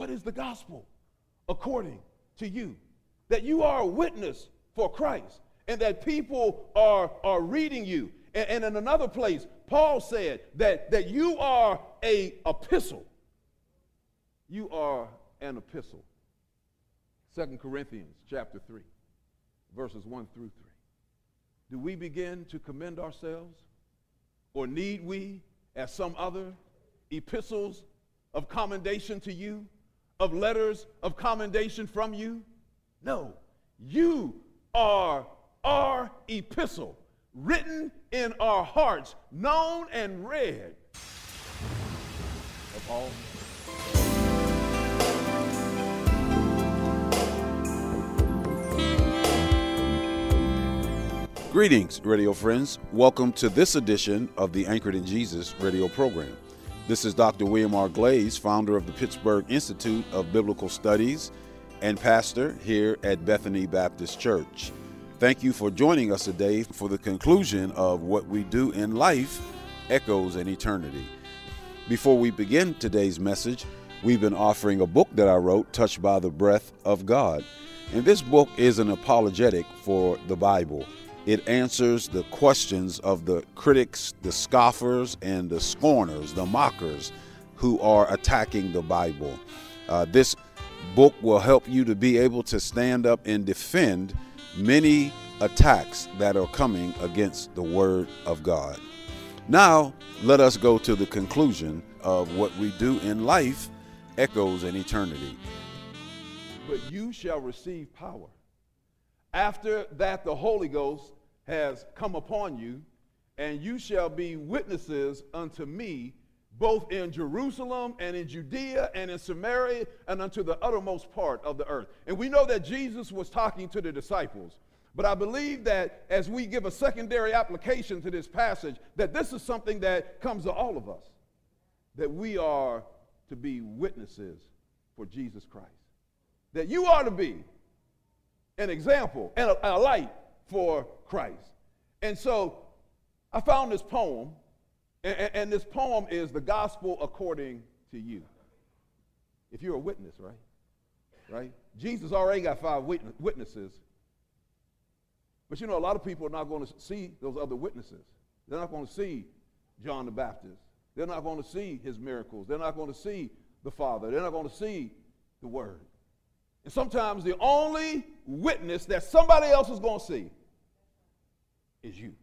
What is the gospel according to you? That you are a witness for Christ and that people are reading you. And in another place, Paul said that you are an epistle. You are an epistle. 2 Corinthians chapter 3, verses 1 through 3. Do we begin to commend ourselves? Or need we, as some other, epistles of commendation to you, of letters of commendation from you? No, you are our epistle, written in our hearts, known and read of all. Greetings, radio friends. Welcome to this edition of the Anchored in Jesus radio program. This is Dr. William R. Glaze, founder of the Pittsburgh Institute of Biblical Studies and pastor here at Bethany Baptist Church. Thank you for joining us today for the conclusion of What We Do in Life Echoes in Eternity. Before we begin today's message, we've been offering a book that I wrote, Touched by the Breath of God. And this book is an apologetic for the Bible. It answers the questions of the critics, the scoffers, and the scorners, the mockers who are attacking the Bible. This book will help you to be able to stand up and defend many attacks that are coming against the Word of God. Now, let us go to the conclusion of What We Do in Life Echoes in Eternity. But you shall receive power. After that, the Holy Ghost has come upon you, and you shall be witnesses unto me, both in Jerusalem and in Judea and in Samaria and unto the uttermost part of the earth. And we know that Jesus was talking to the disciples. But I believe that as we give a secondary application to this passage, that this is something that comes to all of us, that we are to be witnesses for Jesus Christ. That you are to be an example and a light for Christ. And so I found this poem, and this poem is the gospel according to you. If you're a witness, right? Jesus already got 5 witnesses. But you know, a lot of people are not going to see those other witnesses. They're not going to see John the Baptist. They're not going to see his miracles. They're not going to see the Father. They're not going to see the Word. And sometimes the only witness that somebody else is going to see is you.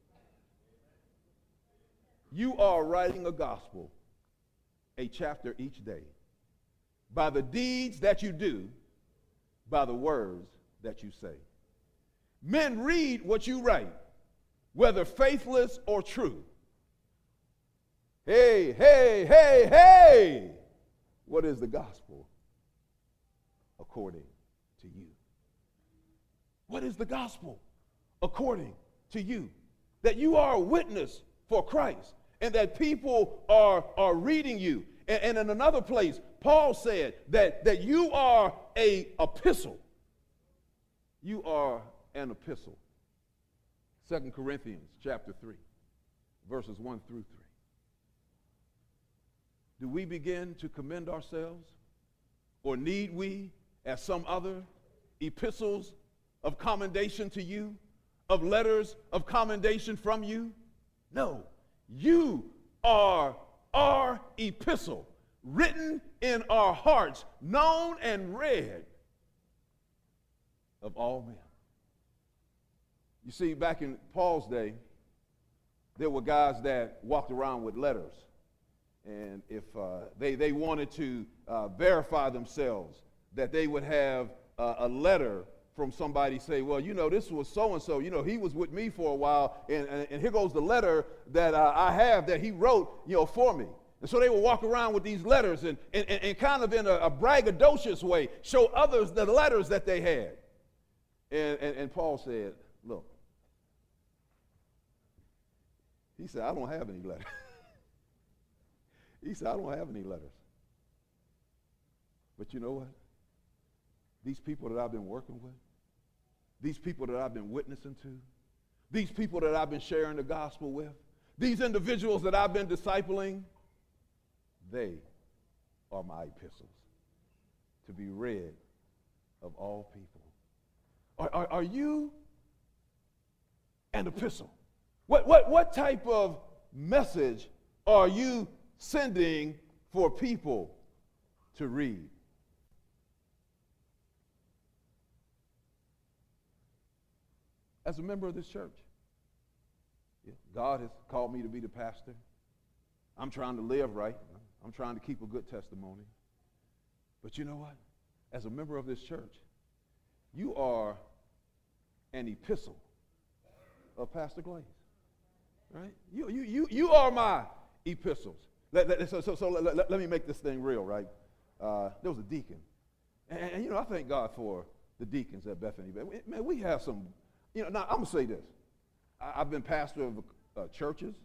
You are writing a gospel, a chapter each day, by the deeds that you do, by the words that you say. Men read what you write, whether faithless or true. Hey, hey, hey, hey! What is the gospel according to you? What is the gospel according to you? That you are a witness for Christ and that people are reading you. And in another place, Paul said that you are an epistle. You are an epistle. 2 Corinthians chapter 3, verses 1 through 3. Do we begin to commend ourselves? Or need we, as some other, epistles of commendation to you, of letters of commendation from you? No, you are our epistle, written in our hearts, known and read of all men. You see, back in Paul's day, there were guys that walked around with letters. And if they wanted to verify themselves, that they would have a letter from somebody say, well, you know, this was so-and-so, you know, he was with me for a while, and here goes the letter that I have that he wrote, you know, for me. And so they would walk around with these letters and kind of in a braggadocious way show others the letters that they had. And Paul said, look, he said, I don't have any letters. He said, I don't have any letters. But you know what? These people that I've been working with, these people that I've been witnessing to, these people that I've been sharing the gospel with, these individuals that I've been discipling, they are my epistles. to be read of all people. Are you an epistle? What type of message are you sending for people to read? As a member of this church, God has called me to be the pastor. I'm trying to live right. I'm trying to keep a good testimony. But you know what? As a member of this church, you are an epistle of Pastor Glaze, right? You are my epistles. So let me make this thing real, right? There was a deacon, and I thank God for the deacons at Bethany. Man, we have some. Now I'm gonna say this. I've been pastor of churches,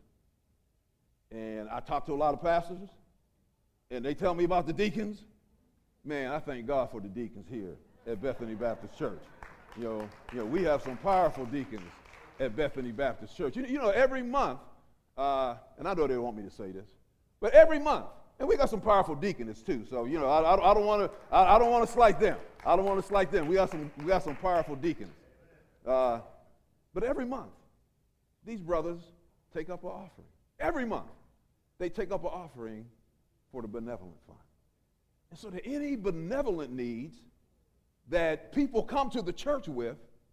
and I talk to a lot of pastors, and they tell me about the deacons. Man, I thank God for the deacons here at Bethany Baptist Church. We have some powerful deacons at Bethany Baptist Church. Every month, and I know they don't want me to say this, but every month, and we got some powerful deaconess too. So I don't want to slight them. I don't want to slight them. We got some powerful deacons. But every month, these brothers take up an offering. Every month, they take up an offering for the benevolent fund. And so that any benevolent needs that people come to the church with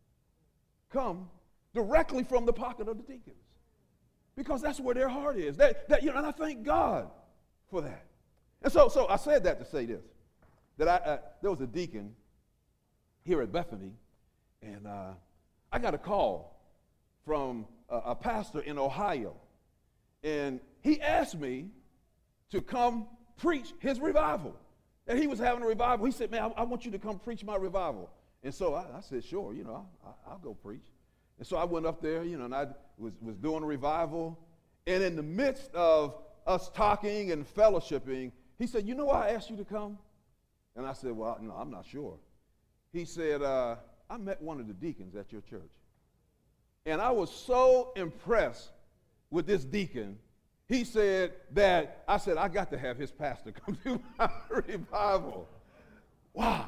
come directly from the pocket of the deacons, because that's where their heart is. And I thank God for that. And so I said that to say this, that there was a deacon here at Bethany, and I got a call from a pastor in Ohio, and he asked me to come preach his revival. And he was having a revival. He said, man, I want you to come preach my revival. And so I said, sure, I'll go preach. And so I went up there, and I was doing a revival. And in the midst of us talking and fellowshipping, he said, why I asked you to come? And I said, well, no, I'm not sure. He said, I met one of the deacons at your church. And I was so impressed with this deacon. He said that, I got to have his pastor come to my revival. Wow.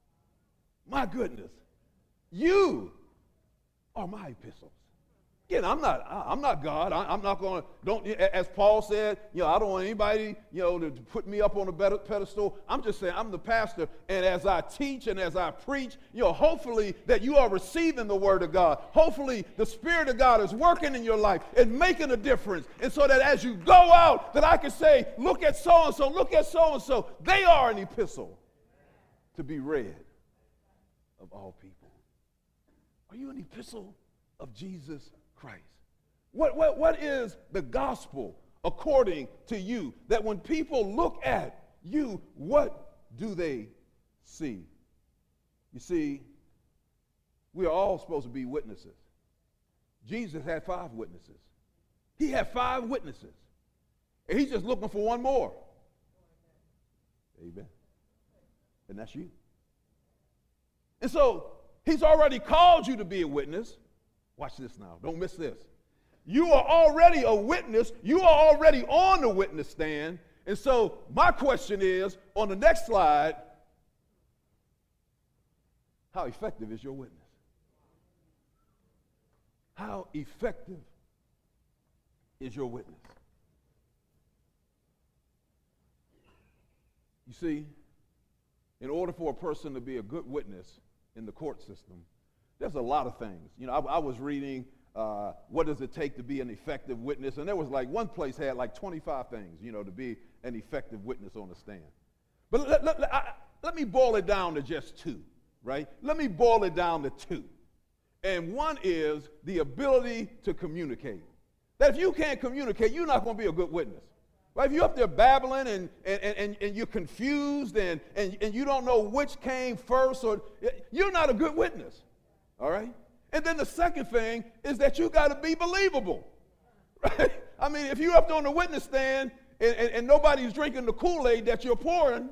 My goodness. You are my epistles. Again, I'm not God. I'm not going to, as Paul said, I don't want anybody, to put me up on a better pedestal. I'm just saying I'm the pastor, and as I teach and as I preach, hopefully that you are receiving the word of God. Hopefully the Spirit of God is working in your life and making a difference. And so that as you go out, that I can say, look at so-and-so, look at so-and-so. They are an epistle to be read of all people. Are you an epistle of Jesus Christ? What is the gospel according to you? That when people look at you, what do they see? You see, we are all supposed to be witnesses. Jesus had 5 witnesses. He had 5 witnesses. And he's just looking for one more. Amen. And that's you. And so he's already called you to be a witness. Watch this now. Don't miss this. You are already a witness. You are already on the witness stand. And so my question is, on the next slide, how effective is your witness? How effective is your witness? You see, in order for a person to be a good witness in the court system, there's a lot of things. I was reading, what does it take to be an effective witness? And there was one place had 25 things, to be an effective witness on the stand. But let me boil it down to just 2, right? Let me boil it down to 2. And one is the ability to communicate. That if you can't communicate, you're not going to be a good witness. Right? If you're up there babbling and you're confused and you don't know which came first, you're not a good witness. All right? And then the second thing is that you got to be believable. Right? I mean, if you're up on the witness stand and nobody's drinking the Kool-Aid that you're pouring,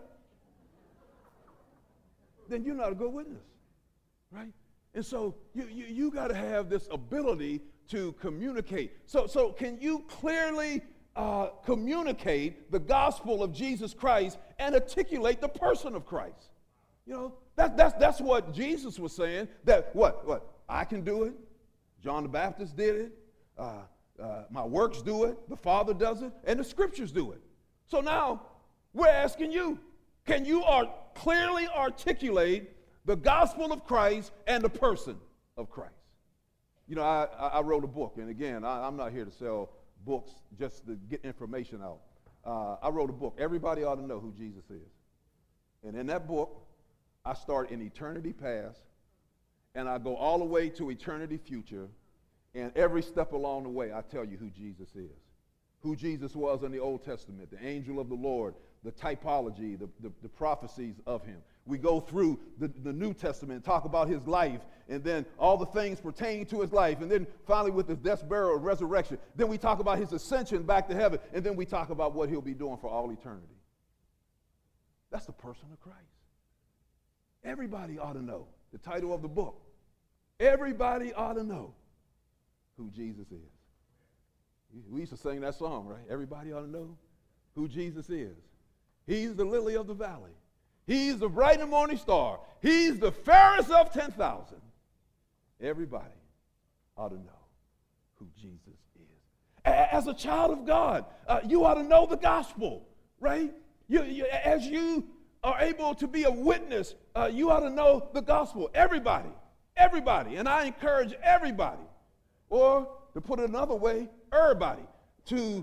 then you're not a good witness. Right? And so you got to have this ability to communicate. So can you clearly communicate the gospel of Jesus Christ and articulate the person of Christ? You know, that's what Jesus was saying, that what? I can do it. John the Baptist did it. My works do it. The Father does it. And the Scriptures do it. So now we're asking you, can you clearly articulate the gospel of Christ and the person of Christ? You know, I wrote a book. And again, I'm not here to sell books just to get information out. I wrote a book. Everybody ought to know who Jesus is. And in that book, I start in eternity past, and I go all the way to eternity future, and every step along the way, I tell you who Jesus is. Who Jesus was in the Old Testament, the angel of the Lord, the typology, the prophecies of him. We go through the New Testament, talk about his life, and then all the things pertaining to his life, and then finally with his death, burial, and resurrection. Then we talk about his ascension back to heaven, and then we talk about what he'll be doing for all eternity. That's the person of Christ. Everybody ought to know the title of the book. Everybody ought to know who Jesus is. We used to sing that song, right? Everybody ought to know who Jesus is. He's the lily of the valley. He's the bright and morning star. He's the fairest of 10,000. Everybody ought to know who Jesus is. As a child of God, you ought to know the gospel, right? As you are able to be a witness, you ought to know the gospel. Everybody. And I encourage everybody, or to put it another way, everybody, to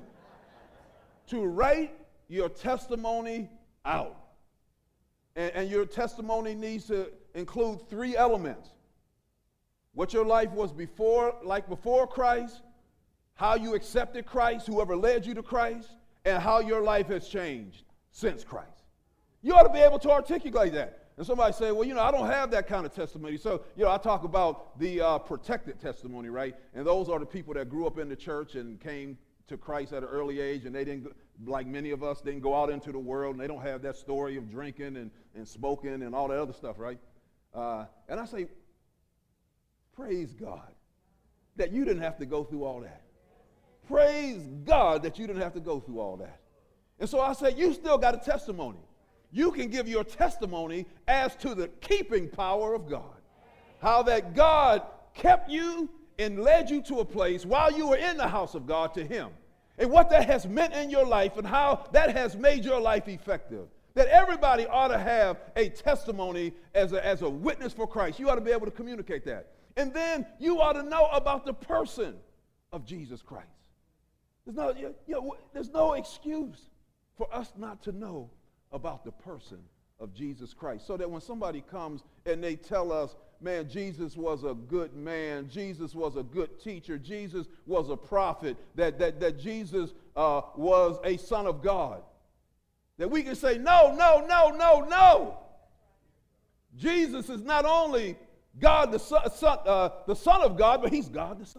write your testimony out. And your testimony needs to include 3 elements. What your life was before Christ, how you accepted Christ, whoever led you to Christ, and how your life has changed since Christ. You ought to be able to articulate that. And somebody say, well, I don't have that kind of testimony. So, I talk about the protected testimony, right? And those are the people that grew up in the church and came to Christ at an early age, and they didn't, like many of us, didn't go out into the world, and they don't have that story of drinking and smoking and all that other stuff, right? And I say, praise God that you didn't have to go through all that. Praise God that you didn't have to go through all that. And so I say, you still got a testimony. You can give your testimony as to the keeping power of God. How that God kept you and led you to a place while you were in the house of God to him. And what that has meant in your life and how that has made your life effective. That everybody ought to have a testimony as a witness for Christ. You ought to be able to communicate that. And then you ought to know about the person of Jesus Christ. There's no excuse for us not to know about the person of Jesus Christ. So that when somebody comes and they tell us, man, Jesus was a good man, Jesus was a good teacher, Jesus was a prophet, that Jesus was a son of God, that we can say, no. Jesus is not only God the Son of God, but he's God the Son.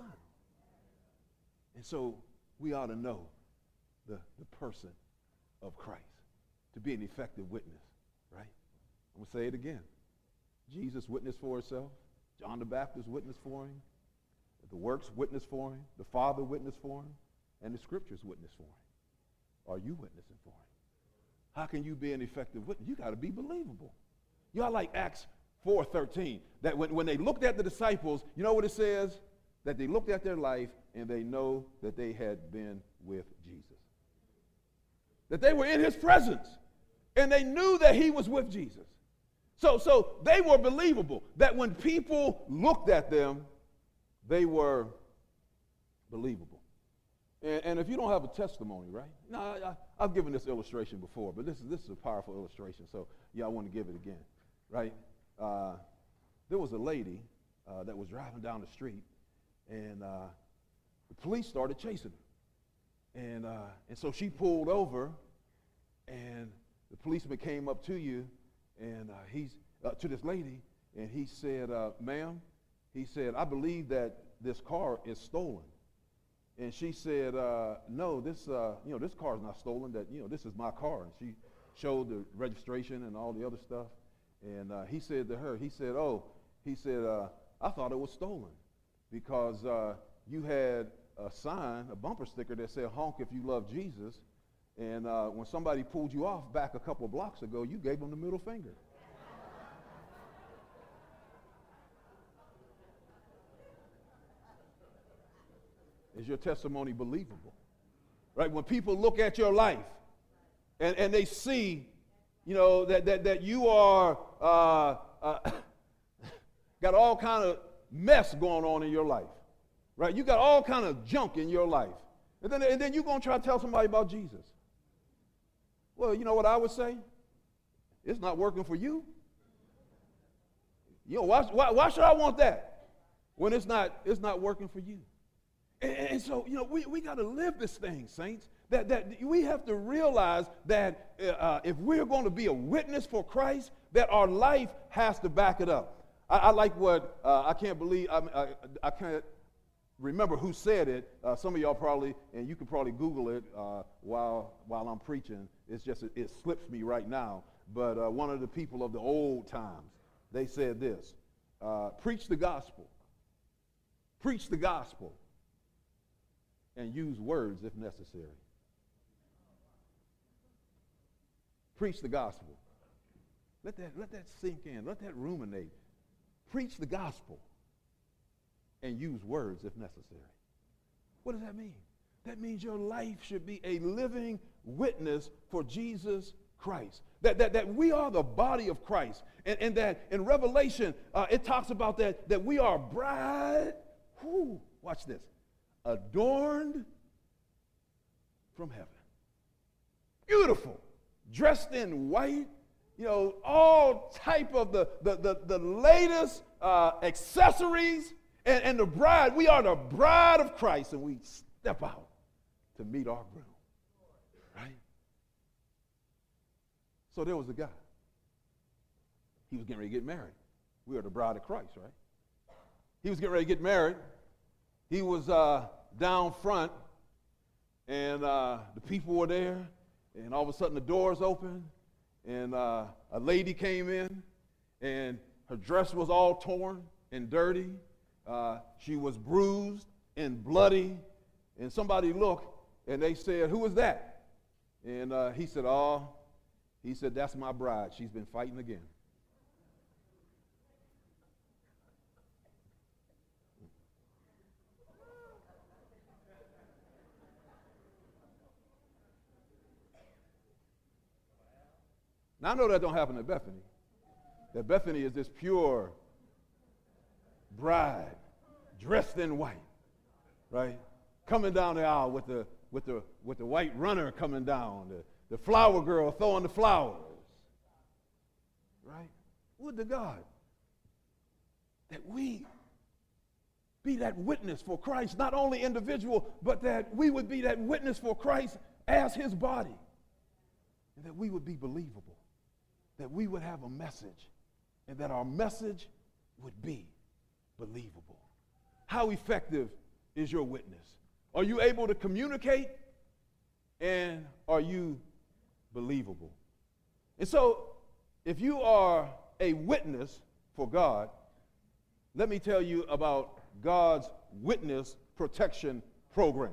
And so we ought to know the person of Christ to be an effective witness, right? I'm going to say it again. Jesus witnessed for himself. John the Baptist witnessed for him. The works witnessed for him. The Father witnessed for him. And the Scriptures witnessed for him. Are you witnessing for him? How can you be an effective witness? You got to be believable. Y'all like Acts 4:13, that when they looked at the disciples, you know what it says? That they looked at their life and they know that they had been with Jesus. That they were in his presence and they knew that he was with Jesus. So they were believable, that when people looked at them, they were believable. And if you don't have a testimony, right? Now, I've given this illustration before, but this is a powerful illustration, so I want to give it again, right? There was a lady that was driving down the street, and the police started chasing her. And so she pulled over, and the policeman came up to you, and to this lady, and he said, ma'am, he said, I believe that this car is stolen. And she said, no, this car is not stolen, this is my car. And she showed the registration and all the other stuff. And he said to her, I thought it was stolen because you had a sign, a bumper sticker that said, honk if you love Jesus. And when somebody pulled you off back a couple of blocks ago, you gave them the middle finger. Is your testimony believable? Right? When people look at your life and they see, that you are got all kind of mess going on in your life, right? You got all kind of junk in your life. And then you're going to try to tell somebody about Jesus. Well, you know what I would say? It's not working for you. Why should I want that when it's not working for you? And so, we got to live this thing, saints, that we have to realize that if we're going to be a witness for Christ, that our life has to back it up. I like what, I can't remember who said it. Some of y'all probably, and you can probably Google it while I'm preaching. It slips me right now. But one of the people of the old times, they said this, preach the gospel. Preach the gospel. And use words if necessary. Preach the gospel. Let that sink in. Let that ruminate. Preach the gospel and use words if necessary. What does that mean? That means your life should be a living witness for Jesus Christ. That we are the body of Christ. And that in Revelation, it talks about that we are a bride. Watch this. Adorned from heaven. Beautiful. Dressed in white. All type of the latest accessories. And the bride, we are the bride of Christ, and we step out to meet our groom. Right? So there was a guy. He was getting ready to get married. We are the bride of Christ, right? He was getting ready to get married. He was down front, and the people were there, and all of a sudden the doors opened, and a lady came in, and her dress was all torn and dirty. She was bruised and bloody, and somebody looked, and they said, "Who is that?" And he said, "That's my bride. She's been fighting again." Now, I know that don't happen at Bethany. That Bethany is this pure bride, dressed in white, right? Coming down the aisle with the white runner coming down, the flower girl throwing the flowers, right? Would to God that we be that witness for Christ, not only individual, but that we would be that witness for Christ as his body, and that we would be believable, that we would have a message, and that our message would be believable. How effective is your witness? Are you able to communicate? And are you believable? And so, if you are a witness for God, let me tell you about God's Witness Protection Program.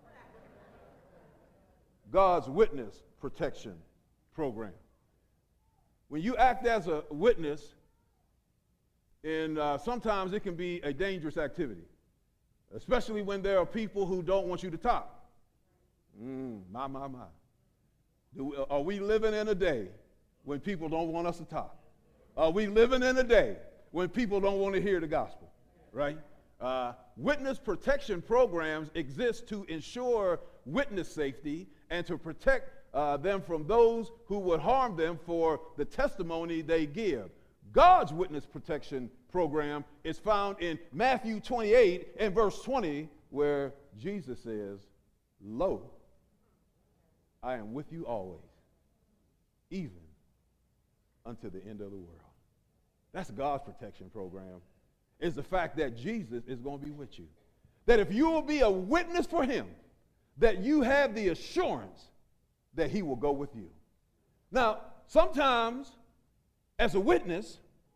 God's Witness Protection Program. When you act as a witness, and sometimes it can be a dangerous activity, especially when there are people who don't want you to talk. My. Are we living in a day when people don't want us to talk? Are we living in a day when people don't want to hear the gospel, right? Witness protection programs exist to ensure witness safety and to protect them from those who would harm them for the testimony they give. God's witness protection program is found in Matthew 28 and verse 20, where Jesus says, "Lo, I am with you always, even unto the end of the world." That's God's protection program, is the fact that Jesus is going to be with you. That if you will be a witness for him, that you have the assurance that he will go with you. Now, sometimes, as a witness,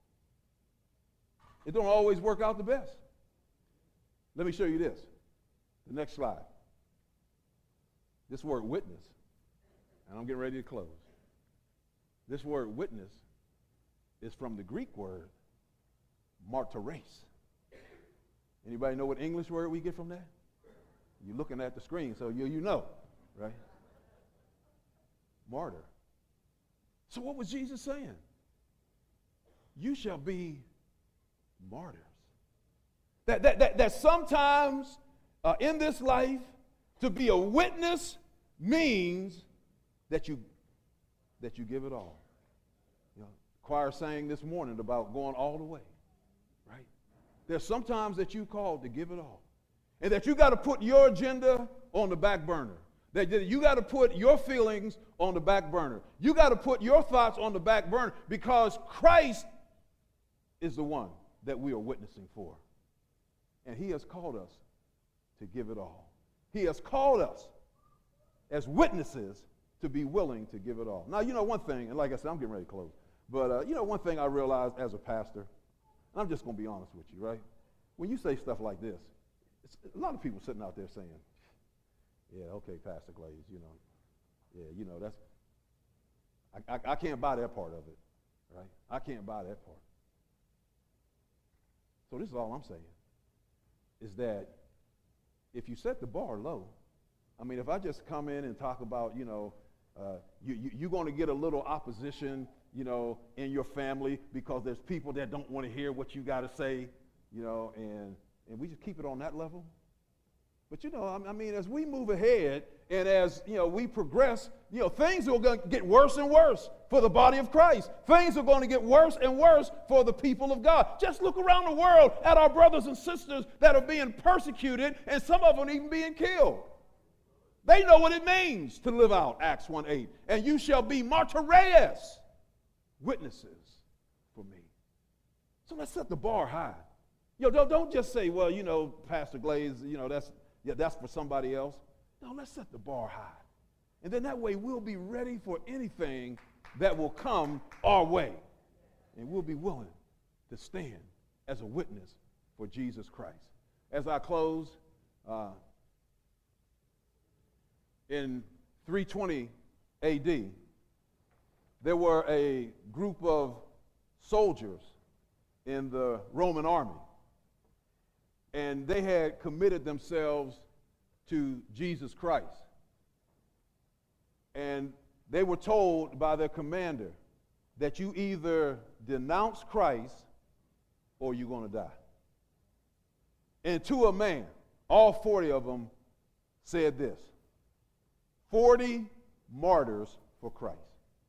it don't always work out the best. Let me show you this. The next slide. This word witness, and I'm getting ready to close. This word witness is from the Greek word martyres. Anybody know what English word we get from that? You're looking at the screen, so you know, right? Martyr. So what was Jesus saying? You shall be martyrs. That sometimes in this life, to be a witness means that you give it all. You know, choir sang this morning about going all the way, right? There's sometimes that you called to give it all, and that you got to put your agenda on the back burner. That you got to put your feelings on the back burner. You got to put your thoughts on the back burner, because Christ is the one that we are witnessing for. And he has called us to give it all. He has called us as witnesses to be willing to give it all. Now, you know one thing, and like I said, I'm getting ready to close, but you know one thing I realized as a pastor, and I'm just going to be honest with you, right? When you say stuff like this, a lot of people sitting out there saying, yeah, okay, Pastor Glaze, you know, yeah, you know, that's, I can't buy that part of it, right? I can't buy that part. So this is all I'm saying, is that if you set the bar low, I mean, if I just come in and talk about, you know, you're going to get a little opposition, you know, in your family because there's people that don't want to hear what you got to say, you know, and we just keep it on that level. But, you know, I mean, as we move ahead and as, you know, we progress, you know, things are going to get worse and worse for the body of Christ. Things are going to get worse and worse for the people of God. Just look around the world at our brothers and sisters that are being persecuted, and some of them even being killed. They know what it means to live out Acts 1:8. And you shall be martyrs, witnesses for me. So let's set the bar high. You know, don't just say, well, you know, Pastor Glaze, you know, that's for somebody else. No, let's set the bar high. And then that way we'll be ready for anything that will come our way. And we'll be willing to stand as a witness for Jesus Christ. As I close, in 320 AD, there were a group of soldiers in the Roman army, and they had committed themselves to Jesus Christ. And they were told by their commander that you either denounce Christ or you're going to die. And to a man, all 40 of them said this: 40 martyrs for Christ.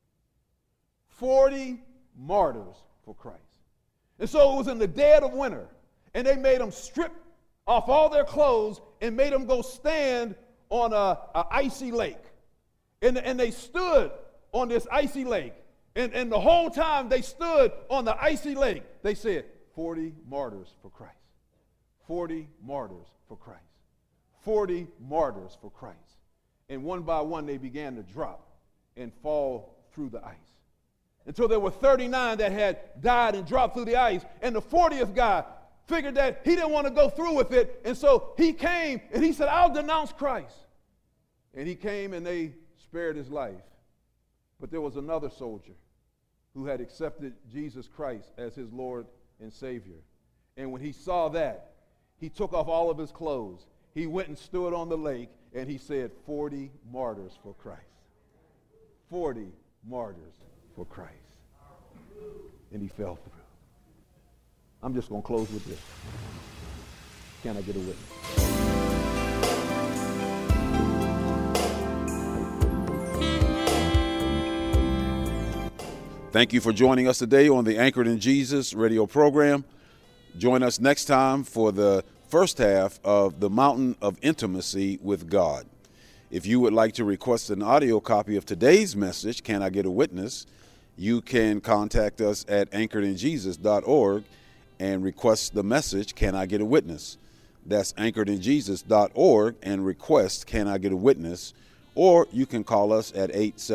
40 martyrs for Christ. And so it was in the dead of winter, and they made them strip off all their clothes and made them go stand on a icy lake. And they stood on this icy lake. And the whole time they stood on the icy lake, they said, 40 martyrs for Christ. 40 martyrs for Christ. 40 martyrs for Christ. And one by one, they began to drop and fall through the ice, until there were 39 that had died and dropped through the ice. And the 40th guy figured that he didn't want to go through with it. And so he came and he said, I'll denounce Christ. And he came and they spared his life. But there was another soldier who had accepted Jesus Christ as his Lord and Savior. And when he saw that, he took off all of his clothes. He went and stood on the lake, and he said, 40 martyrs for Christ. 40 martyrs for Christ. And he fell through. I'm just going to close with this. Can I get a witness? Thank you for joining us today on the Anchored in Jesus radio program. Join us next time for the first half of The Mountain of Intimacy with God. If you would like to request an audio copy of today's message, Can I Get a Witness?, you can contact us at anchoredinjesus.org and request the message, Can I Get a Witness? That's anchoredinjesus.org and request, Can I Get a Witness? Or you can call us at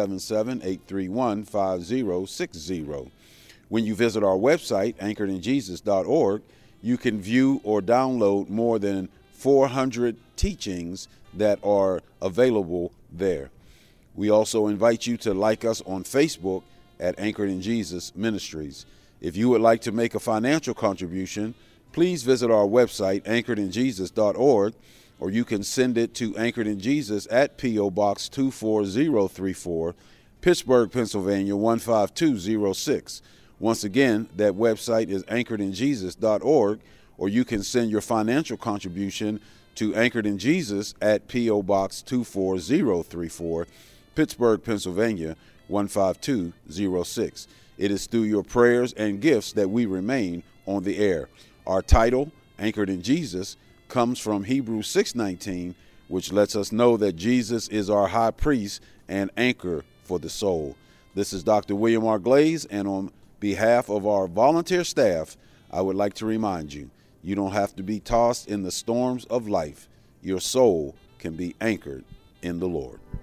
877-831-5060. When you visit our website, anchoredinjesus.org, you can view or download more than 400 teachings that are available there. We also invite you to like us on Facebook at Anchored in Jesus Ministries. If you would like to make a financial contribution, please visit our website, anchoredinjesus.org, or you can send it to Anchored in Jesus at P.O. Box 24034, Pittsburgh, Pennsylvania 15206. Once again, that website is anchoredinjesus.org, or you can send your financial contribution to Anchored in Jesus at P.O. Box 24034, Pittsburgh, Pennsylvania 15206. It is through your prayers and gifts that we remain on the air. Our title, Anchored in Jesus, comes from Hebrews 6:19, which lets us know that Jesus is our high priest and anchor for the soul. This is Dr. William R. Glaze, and on behalf of our volunteer staff, I would like to remind you, you don't have to be tossed in the storms of life. Your soul can be anchored in the Lord.